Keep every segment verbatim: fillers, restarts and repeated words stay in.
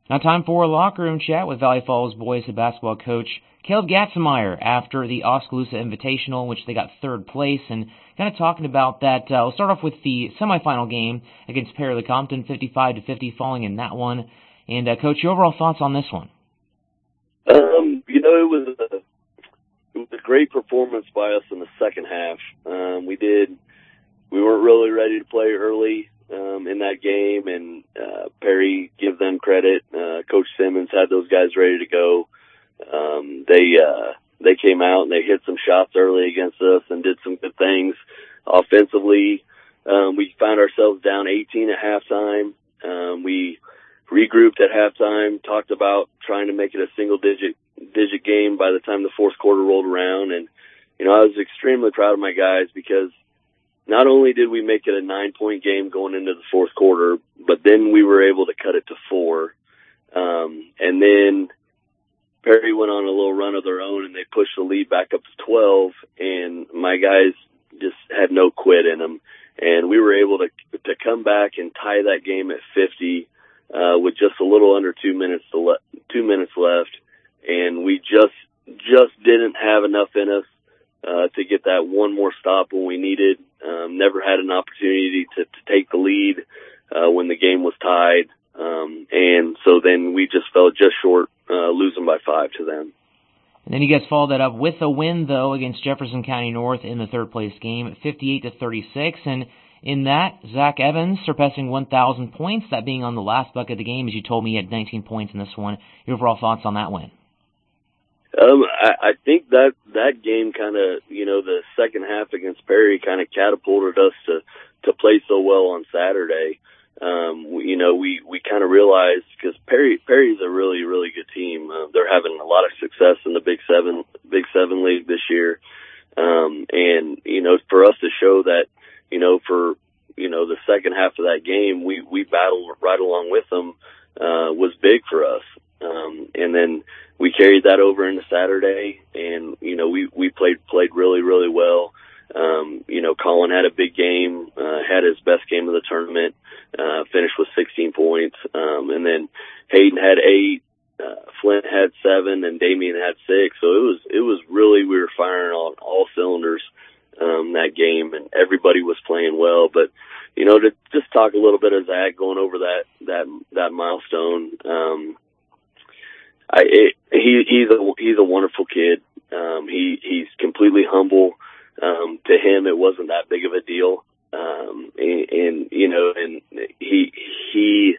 Now time for a locker room chat with Valley Falls boys basketball coach Caleb Gatzenmeyer after the Oskaloosa Invitational, in which they got third place, and kind of talking about that. Uh, we'll start off with the semifinal game against Perry Lecompton, fifty-five to fifty, falling in that one. And uh, coach, your overall thoughts on this one? Um, you know, it was a it was a great performance by us in the second half. Um, we did we weren't really ready to play early um, in that game, and uh, Perry, give them credit. Uh, Coach Simmons had those guys ready to go. Um, they uh, they came out and they hit some shots early against us and did some good things offensively. Um, we found ourselves down eighteen at halftime. Um, we regrouped at halftime, talked about trying to make it a single-digit digit game by the time the fourth quarter rolled around. And, you know, I was extremely proud of my guys because not only did we make it a nine-point game going into the fourth quarter, but then we were able to cut it to four. Um, and then Perry went on a little run of their own, and they pushed the lead back up to twelve, and my guys just had no quit in them. And we were able to to come back and tie that game at fifty uh, with just a little under two minutes to le- two minutes left, and we just just didn't have enough in us uh, to get that one more stop when we needed. Um, never had an opportunity to, to take the lead uh, when the game was tied, um, and so then we just fell just short, uh, losing by five to them. And then you guys followed that up with a win, though, against Jefferson County North in the third-place game, fifty-eight to thirty-six. And in that, Zach Evans surpassing one thousand points, that being on the last bucket of the game. As you told me, he had nineteen points in this one. Your overall thoughts on that win? Um, I, I think that that game kind of, you know, the second half against Perry kind of catapulted us to, to play so well on Saturday. Um, we, you know, we, we kind of realized, because Perry, Perry's a really, really good team. Uh, they're having a lot of success in the Big Seven, Big Seven League this year. Um, and, you know, for us to show that, you know, for, you know, the second half of that game, we, we battled right along with them, uh, was big for us. Um, and then we carried that over into Saturday, and, you know, we, we played, played really, really well. Um, you know, Colin had a big game, uh, had his best game of the tournament, uh, finished with sixteen points. Um, and then Hayden had eight, uh, Flint had seven, and Damien had six. So it was, it was really, we were firing on all cylinders, um, that game, and everybody was playing well. But, you know, to just talk a little bit of Zach going over that, that, that milestone, um, I, it, he, he's a, he's a wonderful kid. Um, he, he's completely humble. Um, to him, it wasn't that big of a deal. Um, and, and, you know, and he, he,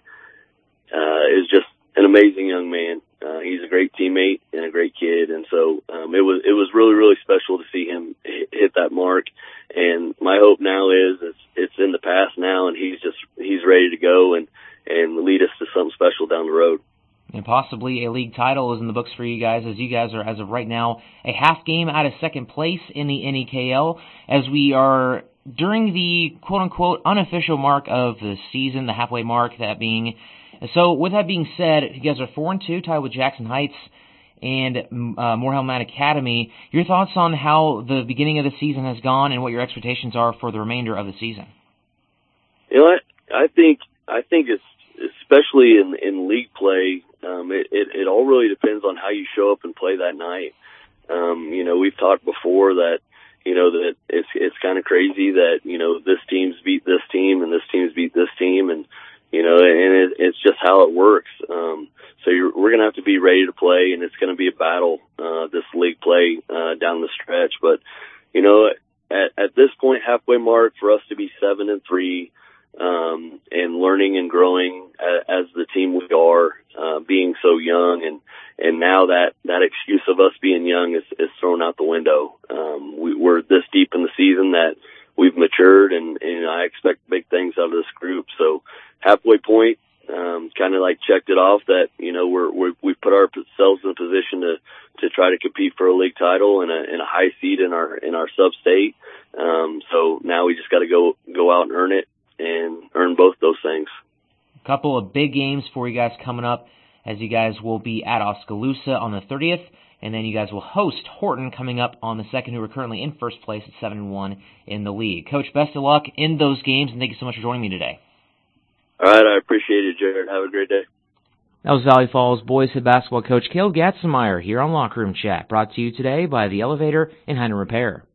uh, is just an amazing young man. Uh, he's a great teammate and a great kid. And so, um, it was, it was really, really special to see him hit that mark. And my hope now is it's, it's in the past now, and he's just, he's ready to go and, and lead us to something special down the road. And possibly a league title is in the books for you guys, as you guys are, as of right now, a half game out of second place in the N E K L, as we are during the quote-unquote unofficial mark of the season, the halfway mark, that being. So with that being said, you guys are four and two, tied with Jackson Heights and uh, Moorhead Academy. Your thoughts on how the beginning of the season has gone and what your expectations are for the remainder of the season? You know, I, I think I think it's especially in in league play. Um, it, it, it all really depends on how you show up and play that night. Um, you know, we've talked before that, you know, that it's, it's kind of crazy that, you know, this team's beat this team and this team's beat this team. And, you know, and it, it's just how it works. Um, so you're, we're going to have to be ready to play, and it's going to be a battle, uh, this league play, uh, down the stretch. But, you know, at, at this point, halfway mark, for us to be seven and three, um, and learning and growing as, as the team we are, uh, being so young, and, and now that, that excuse of us being young is, is thrown out the window. Um, we, we're this deep in the season that we've matured, and, and I expect big things out of this group. So halfway point, um, kind of like checked it off that, you know, we're, we're, we've put ourselves in a position to, to try to compete for a league title and a, and a high seed in our, in our sub-state. Um, so now we just got to go, go out and earn it and earn both those things. A couple of big games for you guys coming up, as you guys will be at Oskaloosa on the thirtieth, and then you guys will host Horton coming up on the second, who are currently in first place at seven and one in the league. Coach, best of luck in those games, and thank you so much for joining me today. All right, I appreciate it, Jared. Have a great day. That was Valley Falls boys head basketball coach Caleb Gatzenmeyer here on Locker Room Chat, brought to you today by The Elevator and Heiner Repair.